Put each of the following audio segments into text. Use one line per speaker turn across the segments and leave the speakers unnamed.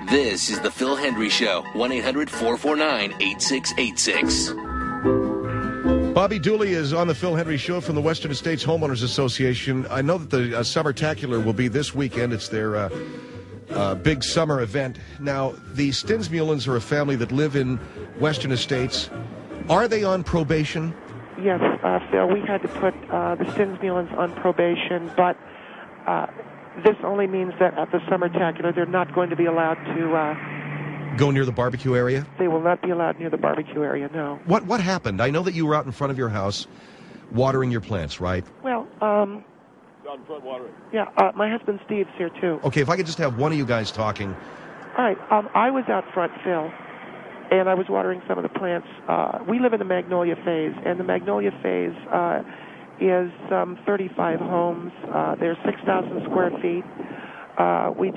This is the Phil Hendry Show, 1-800-449-8686.
Bobby Dooley is on the Phil Hendry Show from the Western States Homeowners Association. I know that the Summertacular will be this weekend. It's their big summer event. Now, the Stinsmulens are a family that live in Western Estates. Are they on probation?
Yes, Phil, we had to put the Stinsmulens on probation, but this only means that at the Summertacular they're not going to be allowed to
go near the barbecue area?
They will not be allowed near the barbecue area, no.
What happened? I know that you were out in front of your house watering your plants, right?
Well,
down front watering.
Yeah, my husband Steve's here too.
Okay, if I could just have one of you guys talking.
All right, I was out front, Phil, and I was watering some of the plants. We live in the Magnolia Phase, and the Magnolia Phase is 35 homes. They're 6,000 square feet. We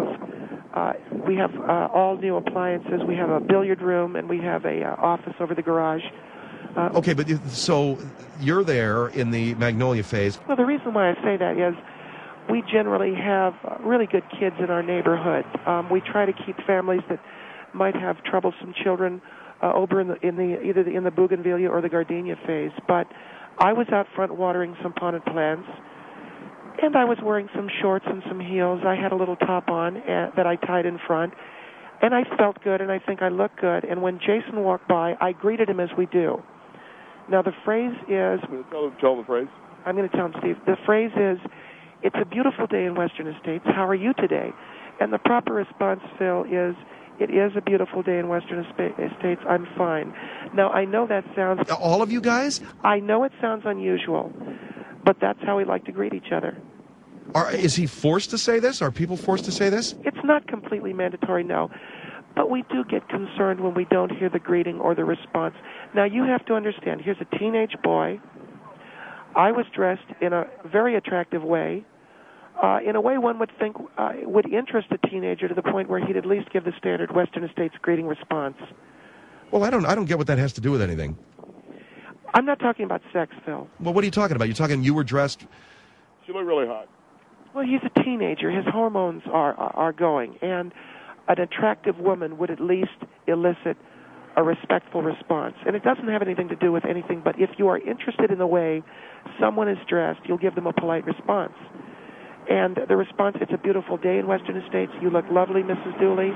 have all new appliances. We have a billiard room, and we have a office over the garage.
Okay, but so you're there in the Magnolia Phase.
Well, the reason why I say that is we generally have really good kids in our neighborhood. We try to keep families that might have troublesome children over either in the Bougainvillea or the Gardenia Phase. But I was out front watering some potted plants, and I was wearing some shorts and some heels. I had a little top on that I tied in front, and I felt good, and I think I looked good. And when Jason walked by, I greeted him as we do. Now, the phrase is...
Tell him the phrase.
I'm going to tell him, Steve. The phrase is, it's a beautiful day in Western Estates. How are you today? And the proper response, Phil, is... It is a beautiful day in Western Estates. I'm fine. Now, I know that sounds...
All of you guys?
I know it sounds unusual, but that's how we like to greet each other.
Is he forced to say this? Are people forced to say this?
It's not completely mandatory, no. But we do get concerned when we don't hear the greeting or the response. Now, you have to understand, here's a teenage boy. I was dressed in a very attractive way. In a way one would think would interest a teenager to the point where he'd at least give the standard Western Estates greeting response.
Well, I don't get what that has to do with anything.
I'm not talking about sex, Phil.
Well, what are you talking about? You're talking you were dressed...
She looked really hot.
Well, he's a teenager. His hormones are going, and an attractive woman would at least elicit a respectful response. And it doesn't have anything to do with anything, but if you are interested in the way someone is dressed, you'll give them a polite response. And the response, it's a beautiful day in Western Estates. You look lovely, Mrs. Dooley.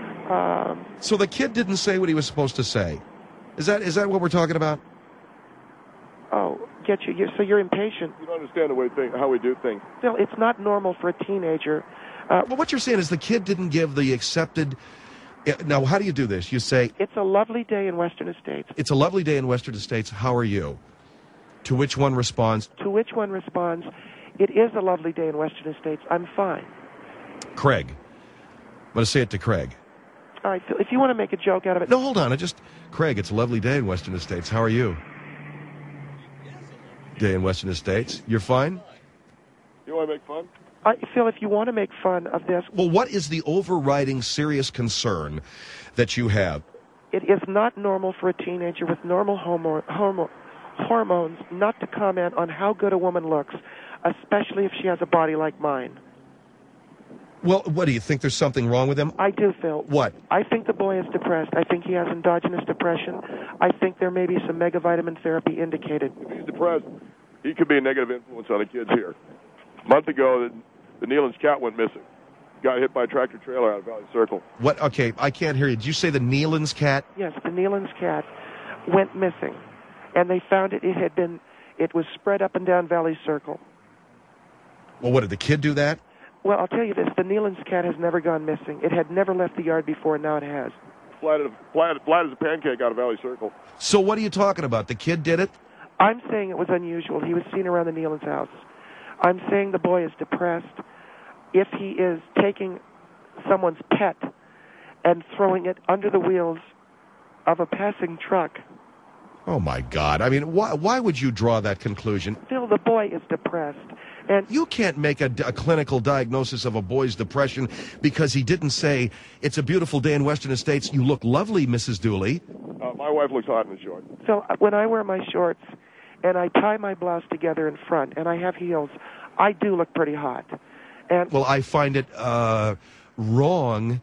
So the kid didn't say what he was supposed to say. Is that what we're talking about?
Oh, get you. So you're impatient.
You don't understand how we do things.
Phil, it's not normal for a teenager.
Well, what you're saying is the kid didn't give the accepted... Now, how do you do this? You say...
It's a lovely day in Western Estates.
It's a lovely day in Western Estates. How are you? To which one responds...
To which one responds... It is a lovely day in Western Estates. I'm fine.
Craig. I'm going to say it to Craig.
All right, if you want to make a joke out of it...
No, hold on. Craig, it's a lovely day in Western Estates. How are you? Day in Western Estates. You're fine?
You want to make fun?
Phil, if you want to make fun of this...
Well, what is the overriding serious concern that you have?
It is not normal for a teenager with normal hormones not to comment on how good a woman looks, especially if she has a body like mine.
Well, what, do you think there's something wrong with him?
I do, Phil.
What?
I think the boy is depressed. I think he has endogenous depression. I think there may be some megavitamin therapy indicated.
If he's depressed, he could be a negative influence on the kids here. A month ago, the Nealon's cat went missing. Got hit by a tractor trailer out of Valley Circle.
What? Okay, I can't hear you. Did you say the Nealon's cat?
Yes, the Nealon's cat went missing, and they found it. It was spread up and down Valley Circle.
Well, what, did the kid do that?
Well, I'll tell you this. The Nealon's cat has never gone missing. It had never left the yard before, and now it has.
Flat as a pancake out of Valley Circle.
So what are you talking about? The kid did it?
I'm saying it was unusual. He was seen around the Nealon's house. I'm saying the boy is depressed. If he is taking someone's pet and throwing it under the wheels of a passing truck.
Oh, my God. I mean, why would you draw that conclusion?
Phil, the boy is depressed. And
you can't make a clinical diagnosis of a boy's depression because he didn't say, it's a beautiful day in Western Estates. You look lovely, Mrs. Dooley.
My wife looks hot in the shorts.
So when I wear my shorts and I tie my blouse together in front and I have heels, I do look pretty hot. And
well, I find it wrong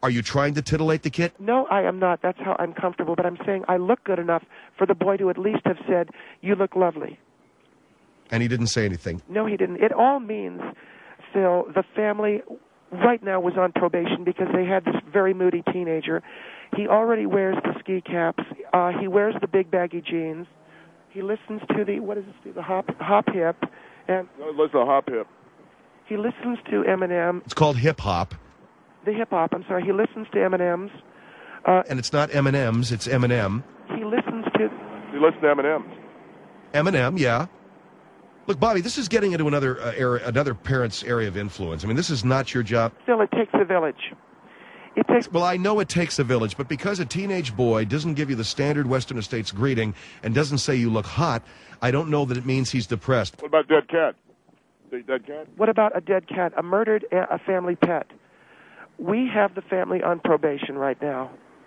Are you trying to titillate the kid?
No, I am not. That's how I'm comfortable. But I'm saying I look good enough for the boy to at least have said, "You look lovely."
And he didn't say anything.
No, he didn't. It all means, Phil, the family right now was on probation because they had this very moody teenager. He already wears the ski caps. He wears the big baggy jeans. He listens to the hop hip, and
No, listen to hop hip.
he listens to Eminem.
It's called hip hop.
The hip hop. I'm sorry. He listens to Eminem's.
And it's not M&M's, it's Eminem.
He listens to.
You listen to Eminem.
Eminem, yeah. Look, Bobby, this is getting into another parent's area of influence. I mean, this is not your job.
Phil, it takes a village. It takes.
Well, I know it takes a village, but because a teenage boy doesn't give you the standard Western Estates greeting and doesn't say you look hot, I don't know that it means he's depressed.
What about dead cat? Dead cat?
What about a dead cat, a murdered a family pet? We have the family on probation right now.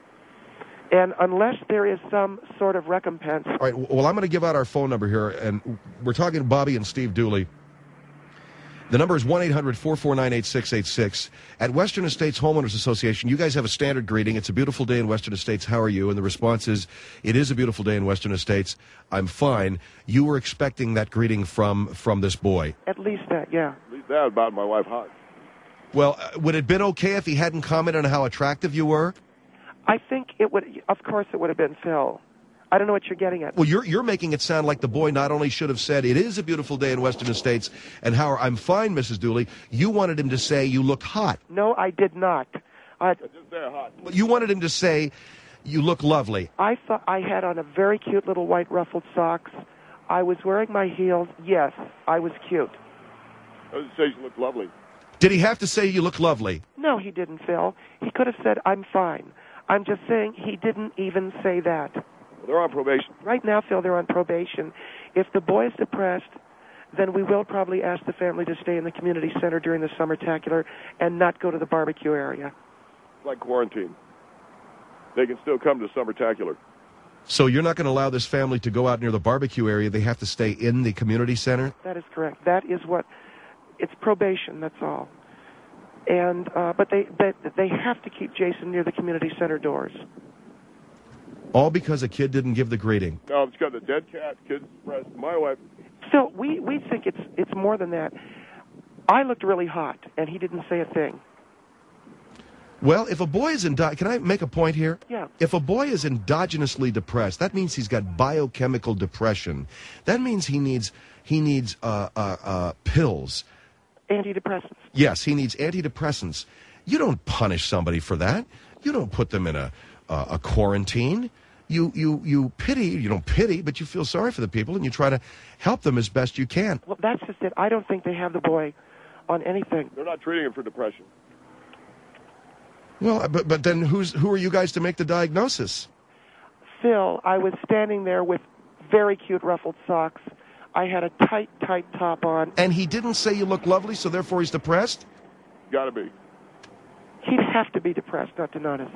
And unless there is some sort of recompense.
All right, well, I'm going to give out our phone number here, and we're talking to Bobby and Steve Dooley. The number is 1-800-449-8686. At Western Estates Homeowners Association, you guys have a standard greeting. It's a beautiful day in Western Estates. How are you? And the response is, it is a beautiful day in Western Estates. I'm fine. You were expecting that greeting from this boy.
At least that, yeah.
At least that about my wife hot.
Well, would it have been okay if he hadn't commented on how attractive you were?
I think it would, of course it would have been Phil. I don't know what you're getting at.
Well, you're making it sound like the boy not only should have said, it is a beautiful day in Western Estates, and how I'm fine, Mrs. Dooley. You wanted him to say you look hot.
No, I did not.
Just say hot.
You wanted him to say you look lovely.
I thought I had on a very cute little white ruffled socks. I was wearing my heels. Yes, I was cute.
I would say you look lovely.
Did he have to say you look lovely?
No, he didn't, Phil. He could have said, I'm fine. I'm just saying he didn't even say that.
Well, they're on probation.
Right now, Phil, they're on probation. If the boy is depressed, then we will probably ask the family to stay in the community center during the summertacular and not go to the barbecue area.
It's like quarantine. They can still come to summertacular.
So you're not going to allow this family to go out near the barbecue area. They have to stay in the community center?
That is correct. That is what, it's probation, that's all. And but they have to keep Jason near the community center doors.
All because a kid didn't give the greeting.
No, it's got the dead cat, kids depressed. My wife.
So we think it's more than that. I looked really hot, and he didn't say a thing.
Well, if a boy is can I make a point here?
Yeah.
If a boy is endogenously depressed, that means he's got biochemical depression. That means he needs pills.
Antidepressants.
Yes, he needs antidepressants. You don't punish somebody for that. You don't put them in a quarantine. You pity. You don't pity, but you feel sorry for the people, and you try to help them as best you can.
Well, that's just it. I don't think they have the boy on anything.
They're not treating him for depression.
Well, but then who are you guys to make the diagnosis?
Phil, I was standing there with very cute ruffled socks. I had a tight top on.
And he didn't say you look lovely, so therefore he's depressed?
Got to be.
He'd have to be depressed not to notice.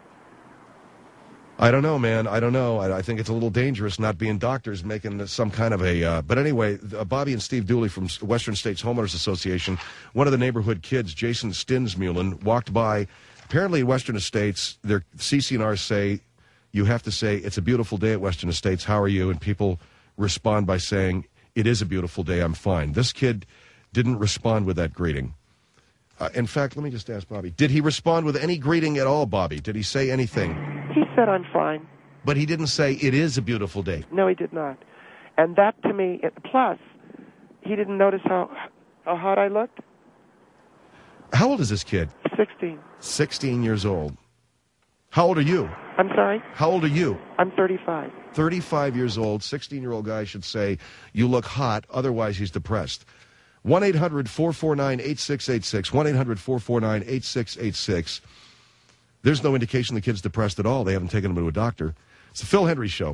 I don't know, man. I don't know. I think it's a little dangerous not being doctors making some kind of a... but anyway, Bobby and Steve Dooley from Western States Homeowners Association, one of the neighborhood kids, Jason Stinsmulen, walked by. Apparently in Western Estates, their CC&R say, you have to say, it's a beautiful day at Western Estates. How are you? And people respond by saying, it is a beautiful day. I'm fine. This kid didn't respond with that greeting. In fact, let me just ask Bobby, did he respond with any greeting at all, Bobby? Did he say anything?
He said, I'm fine.
But he didn't say, it is a beautiful day.
No, he did not. And that, to me, plus, he didn't notice how hot I looked.
How old is this kid?
16.
16 years old. How old are you?
I'm sorry?
How old are you?
I'm 35.
35 years old, 16-year-old guy should say, you look hot, otherwise he's depressed. 1-800-449-8686, 1-800-449-8686. There's no indication the kid's depressed at all. They haven't taken him to a doctor. It's the Phil Hendrie Show.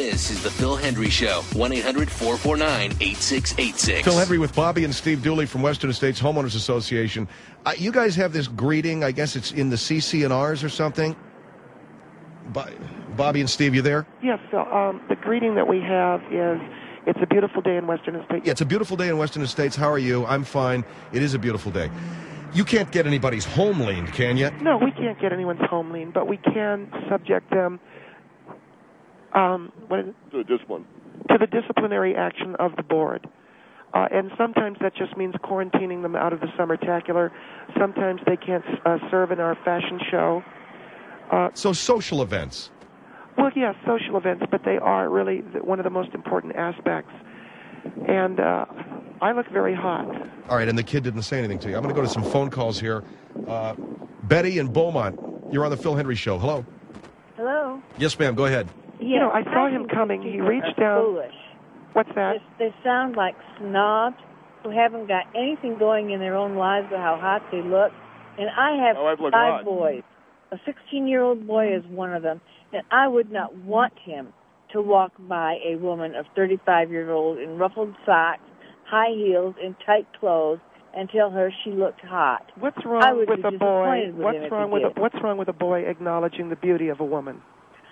This is the Phil Hendry Show. 1-800-449-8686.
Phil Hendry with Bobby and Steve Dooley from Western Estates Homeowners Association. You guys have this greeting, I guess it's in the CC&Rs or something? Bobby and Steve, you there?
Yes, Phil. The greeting that we have is, it's a beautiful day in Western Estates.
Yeah, it's a beautiful day in Western Estates. How are you? I'm fine. It is a beautiful day. You can't get anybody's home leaned, can you?
No, we can't get anyone's home lean, but we can subject them
To the discipline.
to the disciplinary action of the board. And sometimes that just means quarantining them out of the Summertacular. Sometimes they can't serve in our fashion show.
So social events.
Well, yes, social events, but they are really one of the most important aspects. And I look very hot.
All right, and the kid didn't say anything to you. I'm going to go to some phone calls here. Betty in Beaumont, you're on the Phil Hendry Show. Hello.
Hello.
Yes, ma'am. Go ahead.
You know, I saw him coming. He reached down.
Foolish.
What's that?
They sound like snobs who haven't got anything going in their own lives or how hot they look. And I have
My wife looks
5
hot.
boys. A 16-year-old boy is one of them. And I would not want him to walk by a woman of 35 years old in ruffled socks, high heels, and tight clothes and tell her she looked hot.
What's
I
wrong
would
with
be
a boy?
disappointed with him if he did.
What's wrong with a boy acknowledging the beauty of a woman?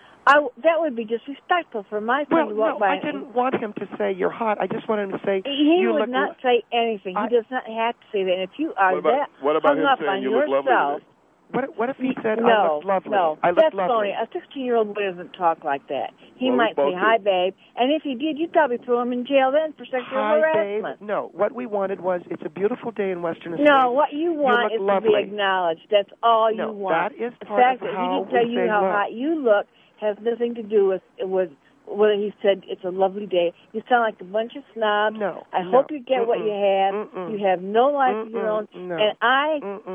That would be disrespectful for my son
Well,
to walk
no,
by.
I didn't want him to say you're hot. I just wanted him to say
He
you
would
look.
not say anything. He does not have to say that. And if you are
What about
hung
him
up
saying
on
you look lovely
yourself,
today?
What if he said I
no,
look lovely?
no,
I look
that's
lovely.
phony. A 16-year-old boy doesn't talk like that. He
Well, we
might say,
both
"Hi,
do.
babe," and if he did, you'd probably throw him in jail then for sexual
Hi,
harassment.
babe. No, what we wanted was it's a beautiful day in Western Estates.
No, what you want
look
is
lovely.
to be acknowledged. That's all
No,
you want.
that is
the
part
fact
of
that
how
he didn't tell
we
you
say
how
look.
hot you look has nothing to do with whether he said it's a lovely day. You sound like a bunch of snobs.
No,
I
no.
hope you get what you have.
Mm-mm.
You have no life of your own.
No.
And I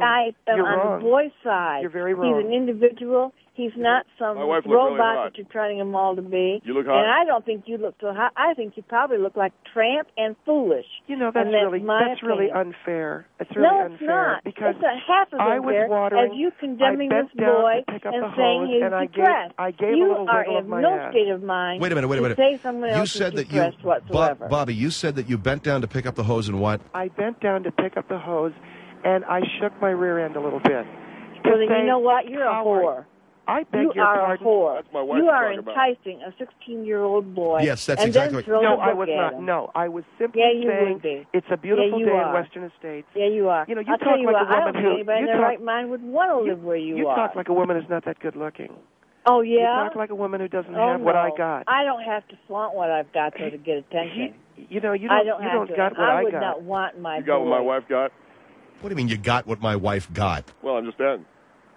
am
You're
on
wrong.
the boy's side.
You're very wrong.
He's an individual. He's not some
My wife looked really
robot
hot.
that you're trying them all to be.
You look hot.
And I don't think you look so hot. I think you probably look like tramp and foolish.
You know, that's
And that's
really
my
really
opinion.
unfair. It's really
No, it's
unfair
not.
because
it's a half as
I was
unfair
watering.
as you condemning
I
this
bent down
boy
to pick up
and
the
saying
hose,
he's
and
depressed.
I gave a
you
little
are
wiggle
in
of my
no
head.
state of mind.
Wait a minute.
to say someone
You
else
said
is
that you,
depressed whatsoever.
Bobby, you said that you bent down to pick up the hose and what?
I bent down to pick up the hose, and I shook my rear end a little bit.
So then
say,
you know what? You're a
coward.
whore.
I beg
You
your
are
pardon.
a whore.
That's my wife
You
you're
are
talking about.
enticing a 16-year-old boy.
Yes, that's
and
exactly
then throw
No,
the
I
book
was
at
not.
him.
No, I was simply
Yeah, you
saying
would be.
it's a beautiful
you
day
are.
in Western Estates.
Yeah, you are.
You know, you
I'll
talk
tell you
like
what,
a woman
I don't think
who-
anybody in
you
their
talk-
right mind would want to live where you are.
talk like a woman who's not that good looking.
Oh,
You
yeah?
talk like a woman who doesn't
Oh,
have what I
no.
got.
I don't have to flaunt what I've got, though, to get attention.
You know, you
I
don't,
don't
you
have
don't
to.
got what
I
I
would
got.
not want my
You got what my
boy.
wife got?
What do you mean you got what my wife got?
Well, I'm just adding.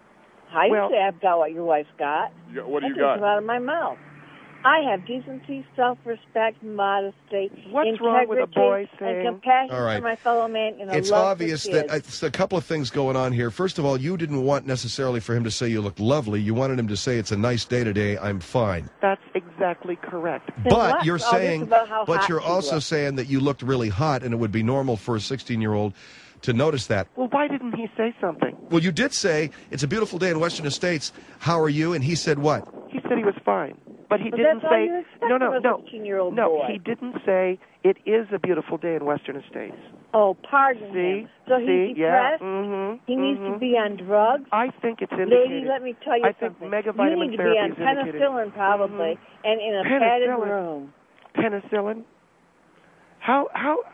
How you
Well-
say I've got what your wife's got?
What do you
That doesn't come
got?
out of my mouth. I have decency, self-respect, modesty,
What's
integrity,
wrong with a boy saying-
and compassion
All right.
for my fellow man, and a
It's
love
obvious
for
that
kids.
it's a couple of things going on here. First of all, you didn't want necessarily for him to say you look lovely. You wanted him to say it's a nice day today. I'm fine.
That's exactly correct.
Then
But
what's
you're
all this
saying,
about how
but
hot
you're
you
also
look?
saying that you looked really hot, and it would be normal for a 16-year-old to notice that.
Well, why didn't he say something?
Well, you did say it's a beautiful day in Western Estates. How are you? And he said what?
He said he was fine. But he
But
didn't
that's all
say
you expect
no,
from a 16-year-old
no.
boy.
He didn't say it is a beautiful day in Western Estates.
Oh, pardon
See,
him. So
see,
he's
yeah,
depressed? He needs to be on drugs?
I think it's indicated.
Lady, let me tell you
I think
something.
mega
You
vitamin
need to be
therapy
on
is indicated.
penicillin probably, and in a padded room.
Penicillin. How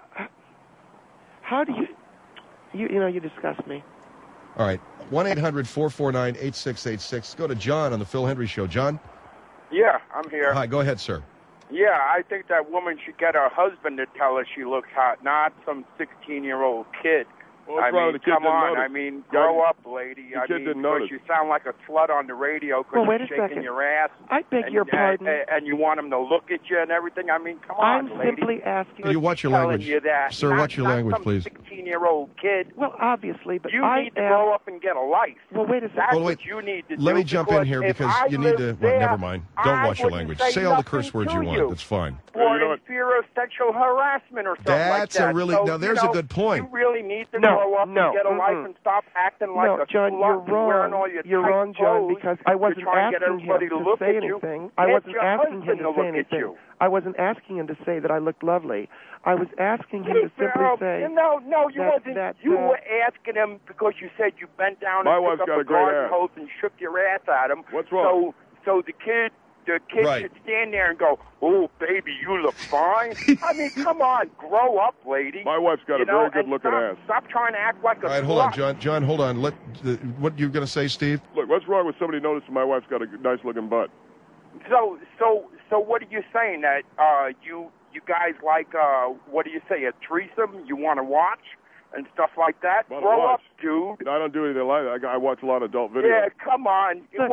do you disgust me.
All right. 1-800-449-8686. Go to John on the Phil Hendry Show. John?
Yeah, I'm here.
Hi, go ahead, sir.
Yeah, I think that woman should get her husband to tell her she looks hot, not some 16-year-old kid.
Well, what's
I
wrong
mean,
with the kid
come
didn't
on.
notice?
I mean,
Yeah,
grow up, lady.
the
I
kid
mean,
didn't
because
notice.
you sound like a slut on the radio because
Well, wait
you're
a
shaking
second.
your ass.
I beg your pardon.
And you want him to look at you and everything. I mean, come
I'm
on, lady.
simply asking.
Can you watch your
Telling
language?
you that.
Sir,
Not-
watch your
not
language,
some
please.
16-year-old kid.
Well, obviously, but
You
I
need to
am.
grow up and get a life.
Well, wait a second.
That's
Well, wait.
what you need to do.
Let me jump in here
if
because
I
you need to.
lived
Well,
there,
never mind. Don't
I
watch your
wouldn't
language.
say
Say all the curse
nothing
words
to
you want. That's fine.
Or
You know
in
what?
fear of sexual harassment or something
That's
like
a
that.
really-
So,
now there's a good point.
You really need to
No,
grow up and get a life and stop acting like a
John,
slut
you're wrong.
wearing all your
You're
tight
wrong, John,
clothes
because I wasn't
to try and get
asking him
everybody to
to
look
say
at you.
anything. I
Get
wasn't
your
asking him
husband
to
look
say
at
anything.
you.
I wasn't asking him to say that I looked lovely. I was asking him to simply say
no, you wasn't. You were asking him because you said you bent down
My
and
wife's
took
got
up
a
a
great
garden
ass.
hose and shook your ass at him.
What's wrong?
So the kid
Right.
should stand there and go, "Oh, baby, you look fine." I mean, come on, grow up, lady.
My wife's got a very good-looking ass.
Stop trying to act like a
All right, hold on, John. John, hold on. What you going to say, Steve?
Look, what's wrong with somebody noticing my wife's got a nice-looking butt?
So what are you saying? That you guys like what do you say, a threesome? You want to watch and stuff like that? Grow up, dude.
I don't do anything like that. I watch a lot of adult videos.
Yeah, come on.
Look,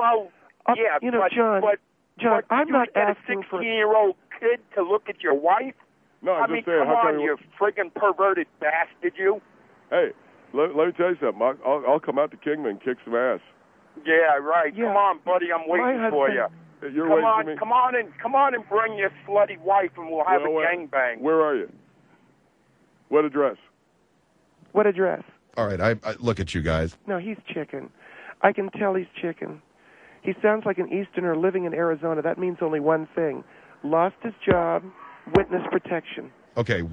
John,
but
I'm not
you get
asking
a
for
16-year-old kid to look at your wife?
No, I'm
I mean,
just saying.
come
How
on,
come
you friggin' perverted bastard, you.
Hey, let me tell you something. I'll come out to Kingman and kick some ass.
Yeah, right.
Yeah.
Come on, buddy. I'm waiting for you.
You're
Come
waiting
on,
for me?
come on and bring your slutty wife, and we'll have a gangbang.
Where are you? What address?
What address?
All right, I look at you guys.
No, he's chicken. I can tell he's chicken. He sounds like an Easterner living in Arizona. That means only one thing. Lost his job, witness protection.
Okay,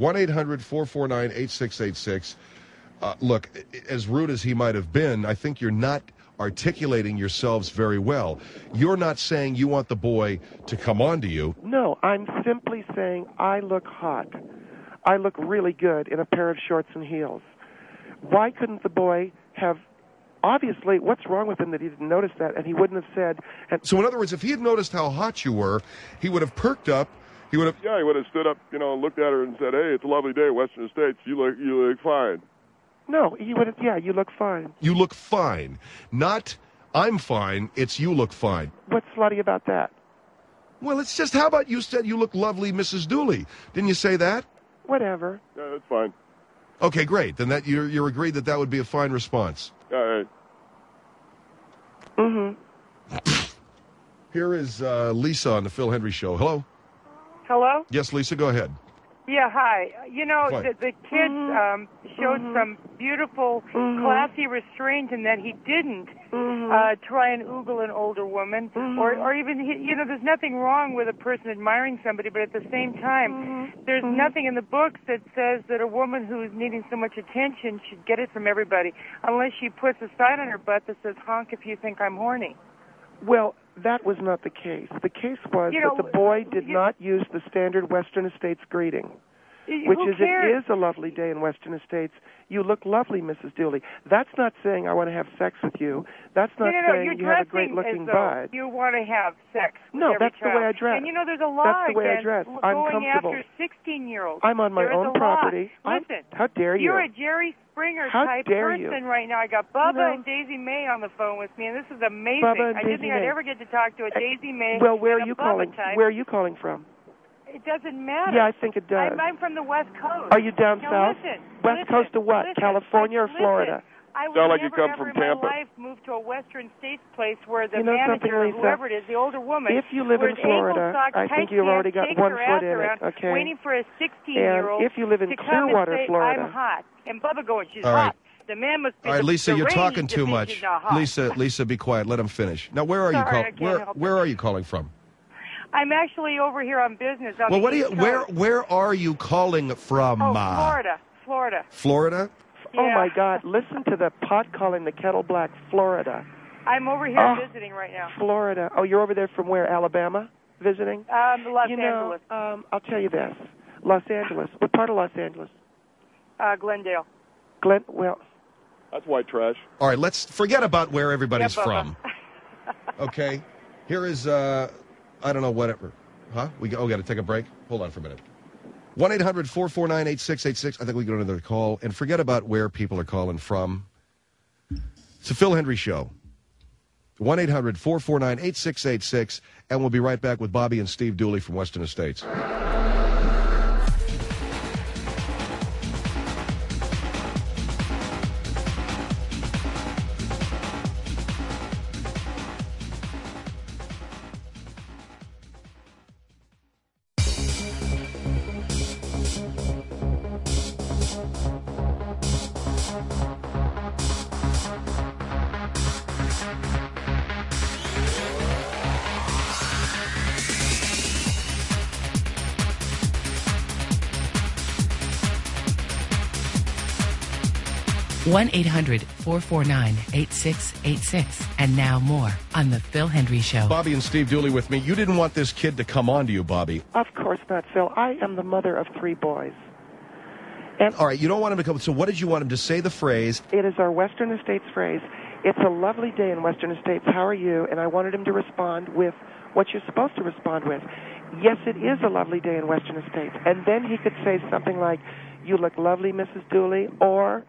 1-800-449-8686. Look, as rude as he might have been, I think you're not articulating yourselves very well. You're not saying you want the boy to come on to you.
No, I'm simply saying I look hot. I look really good in a pair of shorts and heels. Why couldn't the boy have... Obviously, what's wrong with him that he didn't notice that, and he wouldn't have said...
So in other words, if he had noticed how hot you were, he would have perked up. He would have...
Yeah, he would have stood up, looked at her and said, "Hey, it's a lovely day, Western States. You look fine."
No, he would have... Yeah, you look fine.
You look fine. Not, I'm fine, it's you look fine.
What's slutty about that?
Well, it's just, how about you said you look lovely, Mrs. Dooley? Didn't you say that?
Whatever.
Yeah, that's fine.
Okay, great. Then that you're agreed that would be a fine response.
All right.
Mm-hmm.
Here is Lisa on the Phil Hendry Show. Hello?
Hello?
Yes, Lisa, go ahead.
Yeah, hi. The kid showed some beautiful, classy restraint in that he didn't try and oogle an older woman, or even, there's nothing wrong with a person admiring somebody, but at the same time, there's nothing in the books that says that a woman who's needing so much attention should get it from everybody, unless she puts a sign on her butt that says, "Honk if you think I'm horny."
Well, that was not the case. The case was that the boy did not use the standard Western Estates greeting, which is, it is a lovely day in Western Estates. You look lovely, Mrs. Dooley. That's not saying I want to have sex with you. That's not saying you have a great-looking butt.
You want to have sex with
No,
every
that's the way I dress.
And there's a law
That's the way I
against
dress. I'm
going
comfortable.
after 16-years.
I'm on my own property.
Listen,
how dare you?
You're a Jerry Springer
How
type
dare
person
you?
right now. I got Bubba and Daisy May on the phone with me, and this is amazing.
Bubba and
I didn't
Daisy
think I'd
May.
ever get to talk to a Daisy May.
Well, where
and
are you
a Bubba
calling?
type.
Where are you calling from?
It doesn't matter.
Yeah, I think it does.
I'm from the West Coast.
Are you down
now
south?
Listen,
West Coast to what? California or Florida?
I would
Sound like
never,
you come
ever
from
in
Tampa.
my life move to a Western States place where the
You know something,
manager or
Lisa?
whoever it is, the older woman,
If you live in
wears
Florida,
ankle socks,
I think
tight
you've already
pants,
got
shakes
one
her
foot
ass
in it,
around,
okay?
waiting for a 16-year-old
And if you live in
to come
Clearwater,
and say,
Florida.
"I'm hot," and Bubba going, "She's
All right.
hot." The man must be
All right,
the
Lisa, you're
deranged
talking too
if
much.
she's not hot.
Lisa, be quiet. Let him finish. Now, where are you
Sorry, I
calling?
can't help
Where are you calling from?
I'm actually over here on business. On
Well,
the East Coast.
where are you calling from?
Oh, Florida.
Florida?
Yeah.
Oh, my God. Listen to the pot calling the kettle black, Florida.
I'm over here visiting right now.
Florida. Oh, you're over there from where? Alabama? Visiting?
Los Angeles.
I'll tell you this. Los Angeles. What part of Los Angeles?
Glendale.
Well,
That's white trash.
All right, let's forget about where everybody's
Yeah, Bubba.
from. Okay? Here is, I don't know, whatever. Huh? We got to take a break? Hold on for a minute. 1-800-449-8686. I think we get another call. And forget about where people are calling from. It's a Phil Hendry Show. 1-800-449-8686. And we'll be right back with Bobby and Steve Dooley from Western Estates.
1-800-449-8686. And now more on The Phil Hendry Show.
Bobby and Steve Dooley with me. You didn't want this kid to come on to you, Bobby.
Of course not, Phil. I am the mother of 3 boys. And
all right, you don't want him to come. So what did you want him to say the phrase?
It is our Western Estates phrase. It's a lovely day in Western Estates. How are you? And I wanted him to respond with what you're supposed to respond with. Yes, it is a lovely day in Western Estates. And then he could say something like, you look lovely, Mrs. Dooley, or,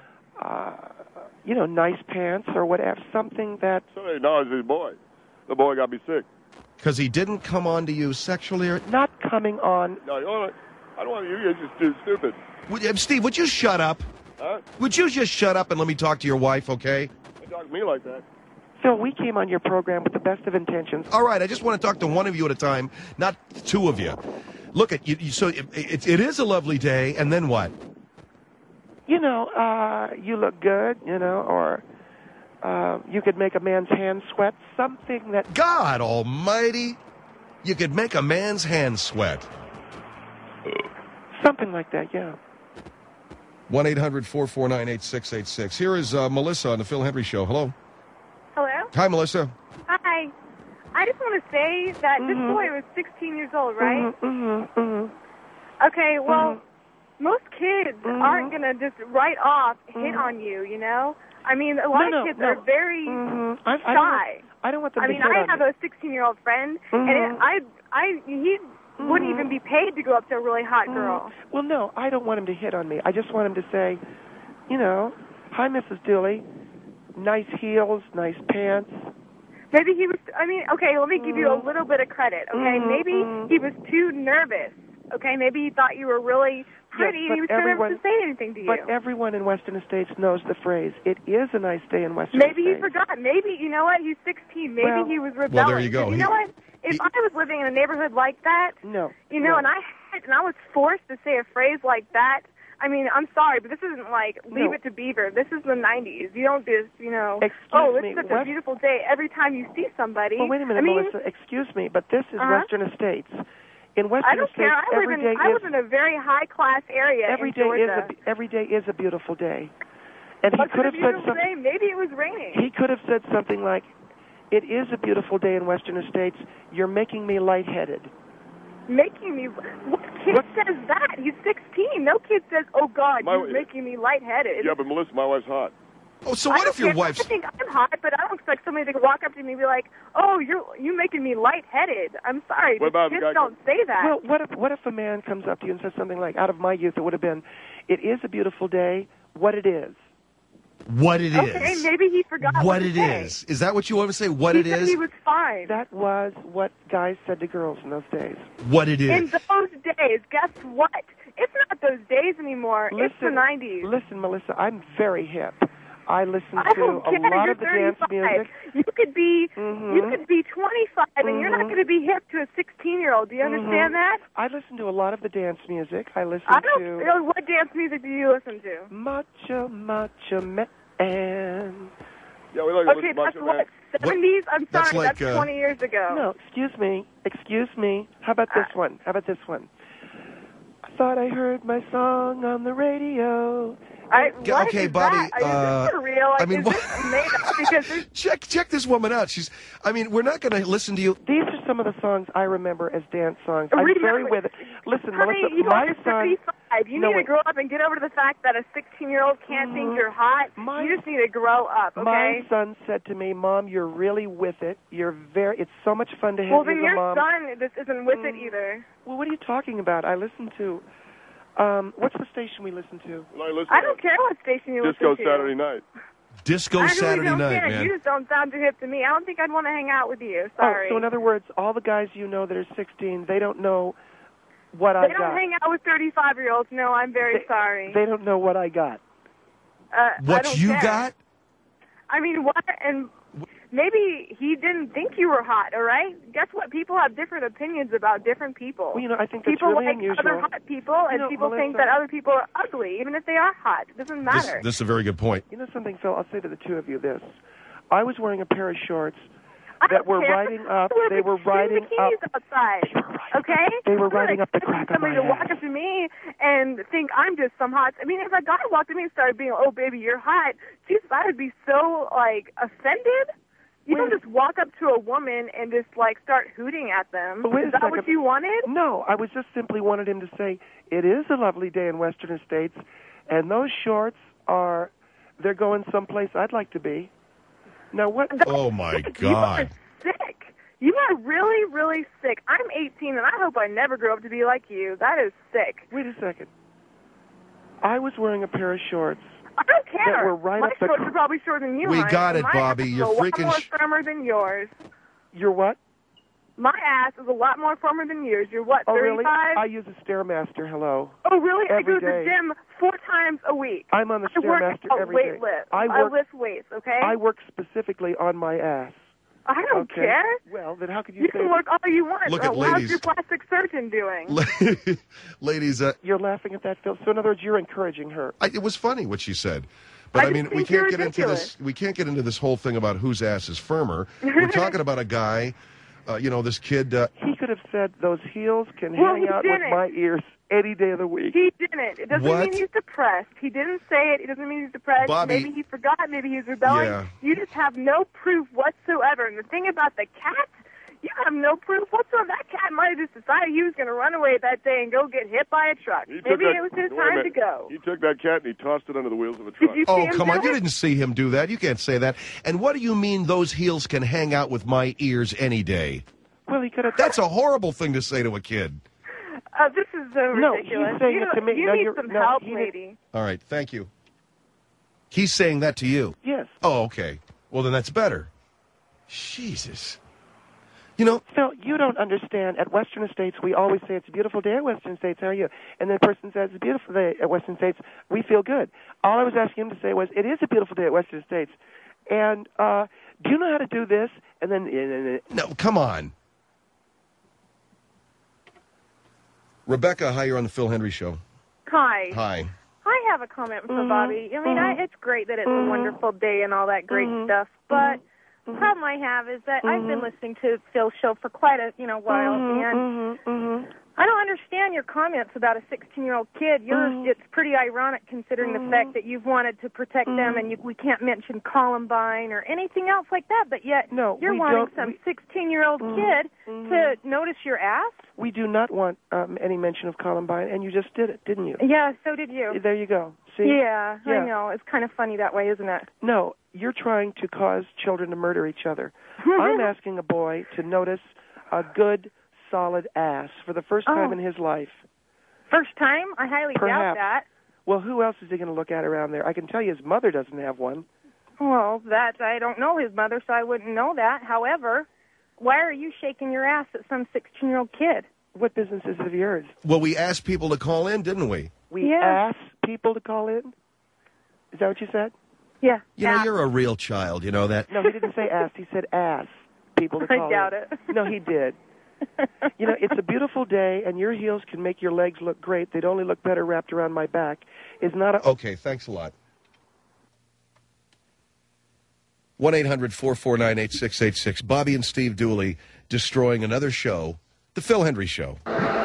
nice pants, or whatever, something that...
Somebody acknowledges his boy. The boy got me sick.
Because he didn't come on to you sexually or...
Not coming on...
No, I don't want you. You're just too stupid.
Steve, would you shut up?
Huh?
Would you just shut up and let me talk to your wife, okay?
Don't talk to me like that.
Phil, we came on your program with the best of intentions.
All right, I just want to talk to one of you at a time, not 2 of you. Look at you. So it is a lovely day, and then what?
You look good, or you could make a man's hand sweat. Something that...
God almighty! You could make a man's hand sweat.
Something like that, yeah.
1-800-449-8686. Here is Melissa on the Phil Hendry Show. Hello.
Hello.
Hi, Melissa.
Hi. I just want to say that this boy was 16 years old, right? Okay, well, most kids aren't going to just right off hit on you, I mean, a lot of kids are very shy.
I don't want them to hit
I
on
have
me.
a 16-year-old friend, and he wouldn't even be paid to go up to a really hot girl.
Well, no, I don't want him to hit on me. I just want him to say, hi, Mrs. Dooley, nice heels, nice pants.
Maybe he was, okay, let me give you a little bit of credit, okay? Maybe he was too nervous, okay? Maybe he thought you were really pretty and he was too nervous to say anything to you.
But everyone in Western Estates knows the phrase, it is a nice day in Western
Maybe
Estates.
he forgot. Maybe, you know what, he's 16. Maybe he was rebelling.
Well, there you go.
You know what? If I was living in a neighborhood like that, and I was forced to say a phrase like that, I mean, I'm sorry, but this isn't like Leave It to Beaver. This is the 90s. You don't just, it's such a beautiful day every time you see somebody.
Well, wait a minute, Melissa. Excuse me, but this is WesternEstates. In Western Estates,
I live in a very high-class area
every
in Georgia.
Every day is a beautiful day. And he could have said something.
Maybe it was raining.
He could have said something like, it is a beautiful day in Western Estates. You're making me lightheaded.
Making me... What kid says that? He's 16. No kid says, oh, God, you're making me lightheaded.
Yeah, but Melissa, my wife's hot.
Oh, so what if your wife's...
I think I'm hot, but I don't expect somebody to walk up to me and be like, oh, you're making me lightheaded. I'm sorry.
What about
kids don't say that.
Well, what if a man comes up to you and says something like, out of my youth, it would have been, it is a beautiful day, what it is.
What it is.
Okay, maybe he forgot what
it
say.
is. Is that what you want to say? What it
is?
is?
He was fine.
That was what guys said to girls in those days.
What it is.
In those days, guess what? It's not those days anymore. It's the 90s.
Listen, Melissa, I'm very hip. I listen to a lot of the dance music.
You could be 25 and you're not going to be hip to a 16-year-old. Do you understand that?
I listen to a lot of the dance music.
I don't know. What dance music do you listen to?
Macho Man.
Yeah, we like
okay, that's what? 70s? I'm sorry, that's 20 years ago.
No, excuse me. How about this one? I thought I heard my song on the radio.
Okay, Bobby.
Is this for real? Is this made up? Because
check this woman out. We're not going to listen to you.
These are some of the songs I remember as dance songs. I'm very with it. Listen,
honey,
Melissa, my son...
35. You need to grow up and get over to the fact that a 16-year-old can't think you're hot. You just need to grow up, okay?
My son said to me, Mom, you're really with it. It's so much fun to have you as a mom.
Well, then your son this isn't with it either.
Well, what are you talking about? I listen to... what's the station we listen to?
I don't care what station you listen to.
Disco Saturday Night.
Disco Saturday Night, man.
You just don't sound too hip to me. I don't think I'd want to hang out with you. Sorry.
So in other words, all the guys you know that are 16, they don't know what I got.
They don't hang out with 35-year-olds. No, I'm very sorry.
They don't know what I got.
What you got?
I mean, what? And maybe he didn't think you were hot, all right? Guess what? People have different opinions about different people.
Well, I think that's
people
really
like
unusual.
Other hot people, and people think that other people are ugly, even if they are hot. It doesn't matter.
This is a very good point.
You know something, Phil? I'll say to the two of you this. I was wearing a pair of shorts. that were riding up. They were riding up.
Outside. Okay.
They were riding up the crack of my
somebody to walk up to me and think I'm just some hot. I mean, if a guy walked up to me and started being, "Oh, baby, you're hot," Jesus, I would be so offended. You don't just walk up to a woman and just start hooting at them. Is that what you wanted?
No, I was just simply wanted him to say, "It is a lovely day in Western Estates, and those shorts they're going someplace I'd like to be." Now what?
Oh my God!
You are sick. You are really, really sick. I'm 18, and I hope I never grow up to be like you. That is sick.
Wait a second. I was wearing a pair of shorts.
I don't care.
That were right
My
up the
shorts are probably shorter than you.
We got it, Bobby. You're freaking.
A lot more firmer than yours.
You're what?
My ass is a lot more firmer than yours. You're what, 35?
Oh, really? I use a Stairmaster, hello.
Oh, really? I go to
day.
the gym 4 times a week.
I'm on the Stairmaster every day.
I lift weights, okay?
I work specifically on my ass.
I don't care.
Well, then how could you
say... You can work all you want.
Look at
How's
ladies.
your plastic surgeon doing?
Ladies...
You're laughing at that, Phil. So in other words, you're encouraging her.
It was funny what she said. But I mean, we can't get into this. We can't get into this whole thing about whose ass is firmer. We're talking about a guy, this kid.
He could have said those heels can hang out with my ears any day of the week.
He didn't. It doesn't mean he's depressed. He didn't say it. It doesn't mean he's depressed.
Bobby,
maybe he forgot. Maybe he's rebelling.
Yeah.
You just have no proof whatsoever. And the thing about the cat, you have no proof whatsoever. That cat might have just decided he was going to run away that day and go get hit by a truck. Maybe it was his time to go.
He took that cat and he tossed it under the wheels of a truck.
Oh, come on. You didn't see him do that. You can't say that. And what do you mean those heels can hang out with my ears any day?
Well, he could have...
That's a horrible thing to say to a kid.
This is ridiculous.
No, he's saying it to me.
You need some help, lady.
All right, thank you. He's saying that to you?
Yes.
Oh, okay. Well, then that's better. Jesus. You know...
Phil, you don't understand. At Western Estates, we always say it's a beautiful day at Western Estates. How are you? And then the person says it's a beautiful day at Western Estates. We feel good. All I was asking him to say was, it is a beautiful day at Western Estates. And do you know how to do this? And then...
No, come on. Rebecca, hi, you're on the Phil Hendry Show.
Hi.
Hi.
I have a comment for Bobby. I mean, it's great that it's a wonderful day and all that great stuff, but the problem I have is that I've been listening to Phil's show for quite a while, and I don't understand your comments about a 16-year-old kid. It's pretty ironic considering the fact that you've wanted to protect them, and we can't mention Columbine or anything else like that, but yet you're wanting some 16-year-old kid to notice your ass?
We do not want any mention of Columbine, and you just did it, didn't you?
Yeah, so did you.
There you go. See?
Yeah, I know. It's kind of funny that way, isn't it?
No, you're trying to cause children to murder each other. I'm asking a boy to notice a good, solid ass for the first time in his life.
First time? I highly doubt that.
Well, who else is he going to look at around there? I can tell you his mother doesn't have one.
Well, I don't know his mother, so I wouldn't know that. However, why are you shaking your ass at some 16-year-old kid?
What business is it of yours?
Well, we asked people to call in, didn't we?
We asked people to call in? Is that what you said?
Yeah.
You know, you're a real child, you know that?
No, he didn't say asked. He said asked people to call in.
I doubt it.
No, he did. You know, it's a beautiful day, and your heels can make your legs look great. They'd only look better wrapped around my back. It's not a...
Okay, thanks a lot. 1-800-449-8686. Bobby and Steve Dooley destroying another show, The Phil Hendry Show.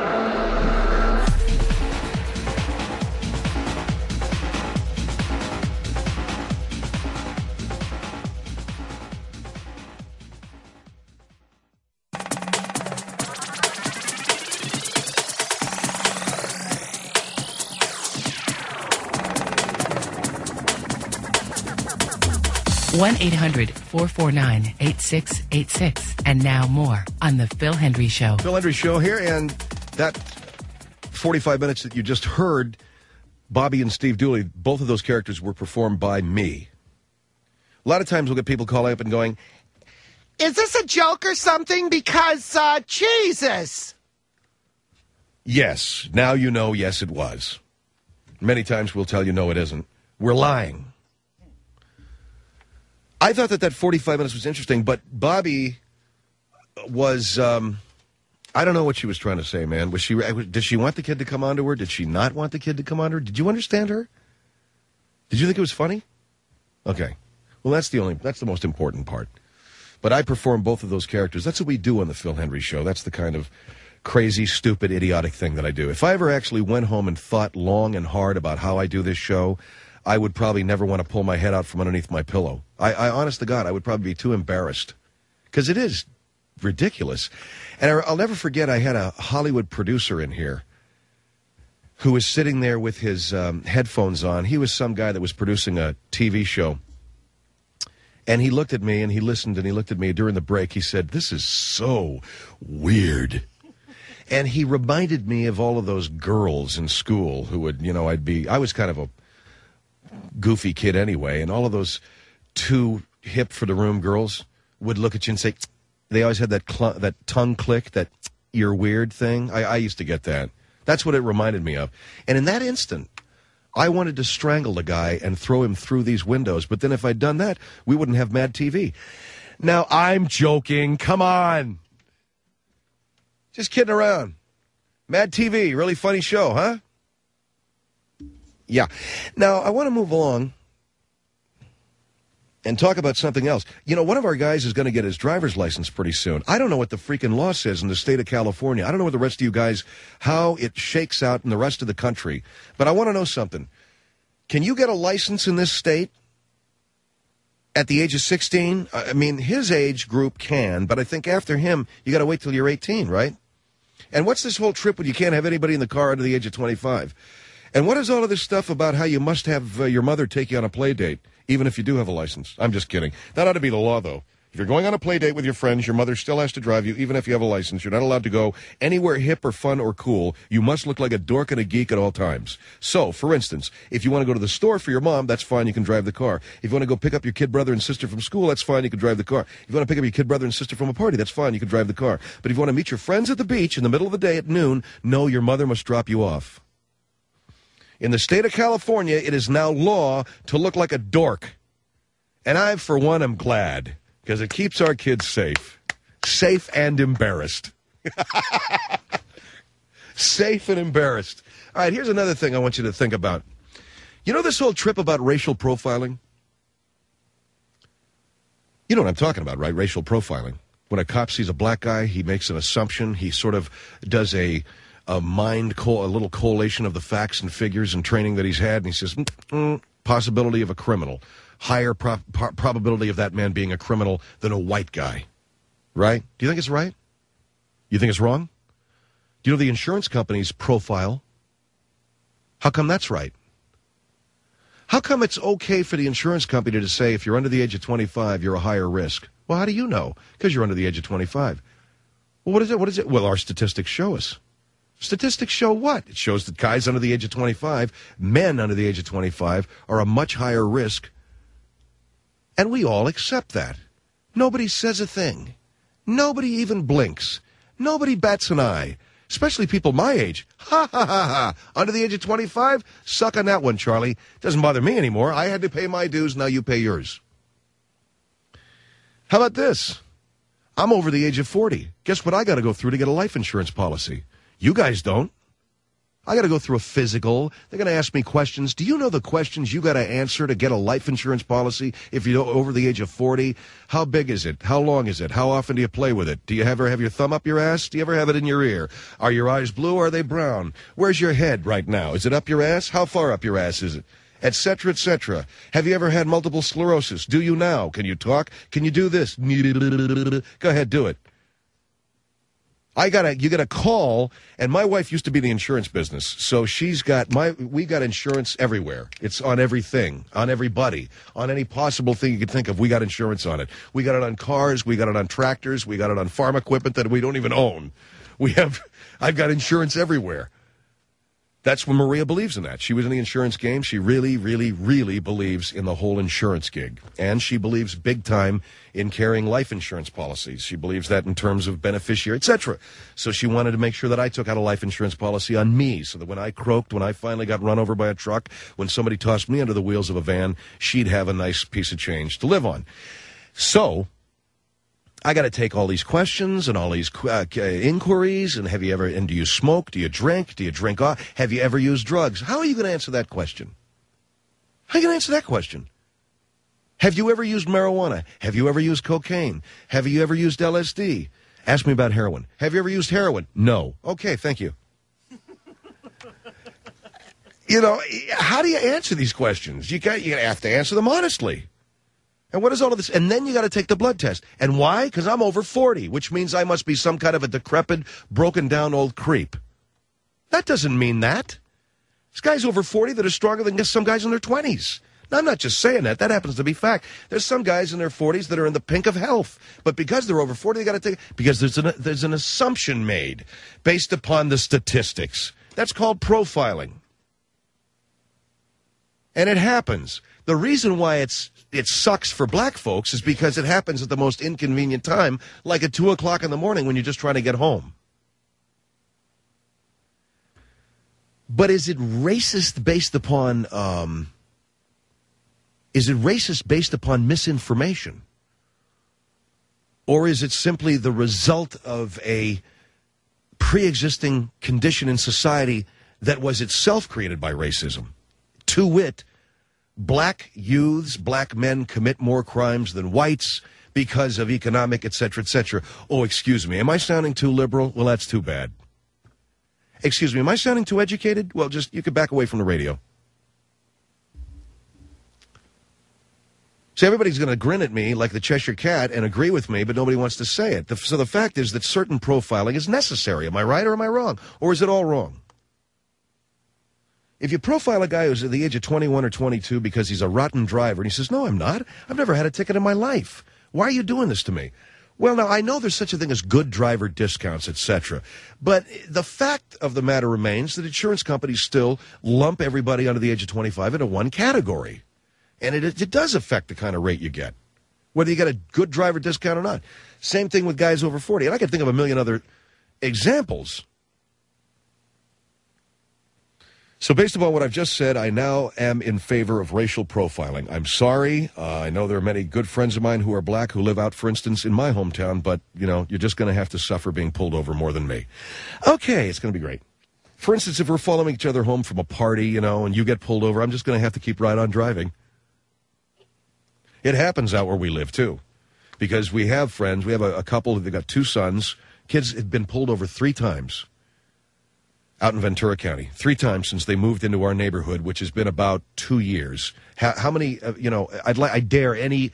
One 1-800-449-8686. And now more on The Phil Hendry Show.
Phil Hendry Show here, and that 45 minutes that you just heard, Bobby and Steve Dooley, both of those characters were performed by me. A lot of times we'll get people calling up and going, is this a joke or something? Because, Jesus. Yes. Now you know, yes, it was. Many times we'll tell you, no, it isn't. We're lying. I thought that 45 minutes was interesting, but Bobby was, I don't know what she was trying to say, man. Did she want the kid to come on to her? Did she not want the kid to come on to her? Did you understand her? Did you think it was funny? Okay. Well, that's the most important part. But I perform both of those characters. That's what we do on the Phil Hendrie Show. That's the kind of crazy, stupid, idiotic thing that I do. If I ever actually went home and thought long and hard about how I do this show, I would probably never want to pull my head out from underneath my pillow. I honest to God, I would probably be too embarrassed. Because it is ridiculous. And I'll never forget, I had a Hollywood producer in here who was sitting there with his headphones on. He was some guy that was producing a TV show. And he looked at me, and he listened, and he looked at me during the break. He said, "This is so weird." And he reminded me of all of those girls in school who would, I was kind of a goofy kid anyway, and all of those too hip for the room girls would look at you and say, they always had that tongue click, that you're weird thing. I used to get that. That's what it reminded me of. And in that instant, I wanted to strangle the guy and throw him through these windows. But then if I'd done that, we wouldn't have Mad TV. Now, I'm joking. Come on. Just kidding around. Mad TV, really funny show, huh? Yeah. Now, I want to move along and talk about something else. One of our guys is going to get his driver's license pretty soon. I don't know what the freaking law says in the state of California. I don't know what the rest of you guys, how it shakes out in the rest of the country. But I want to know something. Can you get a license in this state at the age of 16? I mean, his age group can, but I think after him, you got to wait till you're 18, right? And what's this whole trip when you can't have anybody in the car under the age of 25? And what is all of this stuff about how you must have your mother take you on a play date, even if you do have a license? I'm just kidding. That ought to be the law, though. If you're going on a play date with your friends, your mother still has to drive you, even if you have a license. You're not allowed to go anywhere hip or fun or cool. You must look like a dork and a geek at all times. So, for instance, if you want to go to the store for your mom, that's fine. You can drive the car. If you want to go pick up your kid brother and sister from school, that's fine. You can drive the car. If you want to pick up your kid brother and sister from a party, that's fine. You can drive the car. But if you want to meet your friends at the beach in the middle of the day at noon, no, your mother must drop you off. In the state of California, it is now law to look like a dork. And I, for one, am glad, because it keeps our kids safe. Safe and embarrassed. Safe and embarrassed. All right, here's another thing I want you to think about. You know this whole trip about racial profiling? You know what I'm talking about, right? Racial profiling. When a cop sees a black guy, he makes an assumption. He sort of does a little collation of the facts and figures and training that he's had, and he says, possibility of a criminal. Higher probability of that man being a criminal than a white guy. Right? Do you think it's right? You think it's wrong? Do you know the insurance companies profile? How come that's right? How come it's okay for the insurance company to say if you're under the age of 25, you're a higher risk? Well, how do you know? Because you're under the age of 25. Well, what is it? Well, our statistics show us. Statistics show what? It shows that guys under the age of 25, men under the age of 25, are a much higher risk. And we all accept that. Nobody says a thing. Nobody even blinks. Nobody bats an eye. Especially people my age. Ha, ha, ha, ha. Under the age of 25? Suck on that one, Charlie. Doesn't bother me anymore. I had to pay my dues. Now you pay yours. How about this? I'm over the age of 40. Guess what I got to go through to get a life insurance policy? You guys don't. I got to go through a physical. They're going to ask me questions. Do you know the questions you got to answer to get a life insurance policy if you're over the age of 40? How big is it? How long is it? How often do you play with it? Do you ever have your thumb up your ass? Do you ever have it in your ear? Are your eyes blue or are they brown? Where's your head right now? Is it up your ass? How far up your ass is it? Et cetera, et cetera. Have you ever had multiple sclerosis? Do you now? Can you talk? Can you do this? Go ahead, do it. You got a call, and my wife used to be in the insurance business, so we got insurance everywhere. It's on everything, on everybody, on any possible thing you could think of. We got insurance on it. We got it on cars, we got it on tractors, we got it on farm equipment that we don't even own. I've got insurance everywhere. That's when Maria believes in that. She was in the insurance game. She really, really, really believes in the whole insurance gig. And she believes big time in carrying life insurance policies. She believes that in terms of beneficiary, etc. So she wanted to make sure that I took out a life insurance policy on me so that when I croaked, when I finally got run over by a truck, when somebody tossed me under the wheels of a van, she'd have a nice piece of change to live on. So I got to take all these questions and all these inquiries. And do you smoke? Do you drink? Do you drink off? Have you ever used drugs? How are you going to answer that question? How are you going to answer that question? Have you ever used marijuana? Have you ever used cocaine? Have you ever used LSD? Ask me about heroin. Have you ever used heroin? No. Okay, thank you. You know, how do you answer these questions? You have to answer them honestly. And what is all of this? And then you got to take the blood test. And why? Because I'm over 40, which means I must be some kind of a decrepit, broken down old creep. That doesn't mean that. There's guys over 40 that are stronger than some guys in their 20s. Now, I'm not just saying that. That happens to be fact. There's some guys in their 40s that are in the pink of health. But because they're over 40, they got to take it. Because there's an assumption made based upon the statistics. That's called profiling. And it happens. The reason why it sucks for black folks is because it happens at the most inconvenient time, like at 2 o'clock in the morning when you're just trying to get home. But is it racist based upon misinformation? Or is it simply the result of a pre-existing condition in society that was itself created by racism? To wit, black youths, black men commit more crimes than whites because of economic, et cetera, et cetera. Oh, excuse me, am I sounding too liberal? Well, that's too bad. Excuse me, am I sounding too educated? Well, just, you could back away from the radio. See, everybody's going to grin at me like the Cheshire Cat and agree with me, but nobody wants to say it. So the fact is that certain profiling is necessary. Am I right or am I wrong? Or is it all wrong? If you profile a guy who's at the age of 21 or 22 because he's a rotten driver, and he says, no, I'm not. I've never had a ticket in my life. Why are you doing this to me? Well, now, I know there's such a thing as good driver discounts, etc. But the fact of the matter remains that insurance companies still lump everybody under the age of 25 into one category. And it does affect the kind of rate you get, whether you get a good driver discount or not. Same thing with guys over 40. And I can think of a million other examples. So based upon what I've just said, I now am in favor of racial profiling. I'm sorry. I know there are many good friends of mine who are black who live out, for instance, in my hometown, but, you know, you're just going to have to suffer being pulled over more than me. Okay, it's going to be great. For instance, if we're following each other home from a party, you know, and you get pulled over, I'm just going to have to keep right on driving. It happens out where we live, too, because we have friends. We have a couple, they've got 2 sons. Kids have been pulled over 3 times. Out in Ventura County, 3 times since they moved into our neighborhood, which has been about 2 years. How many, you know, I dare any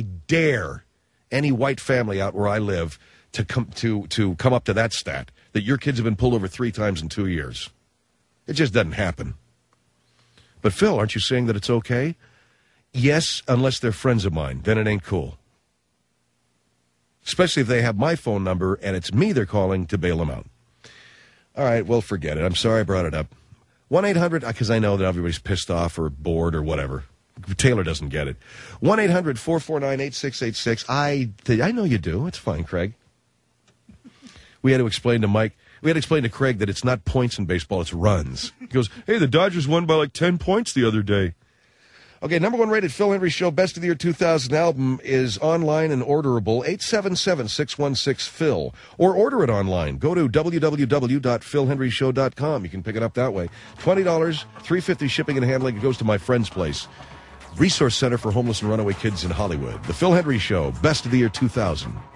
white family out where I live to come up to that stat, that your kids have been pulled over 3 times in 2 years. It just doesn't happen. But Phil, aren't you saying that it's okay? Yes, unless they're friends of mine, then it ain't cool. Especially if they have my phone number and it's me they're calling to bail them out. All right, well, forget it. I'm sorry I brought it up. 1-800, because I know that everybody's pissed off or bored or whatever. Taylor doesn't get it. 1-800-449-8686. I know you do. It's fine, Craig. We had to explain to Craig that it's not points in baseball, it's runs. He goes, hey, the Dodgers won by like 10 points the other day. Okay, number 1 rated Phil Hendrie Show Best of the Year 2000 album is online and orderable, 877-616-PHIL. Or order it online. Go to www.philhendrieshow.com. You can pick it up that way. $20, $3.50 shipping and handling. It goes to my friend's place. Resource Center for Homeless and Runaway Kids in Hollywood. The Phil Hendrie Show Best of the Year 2000.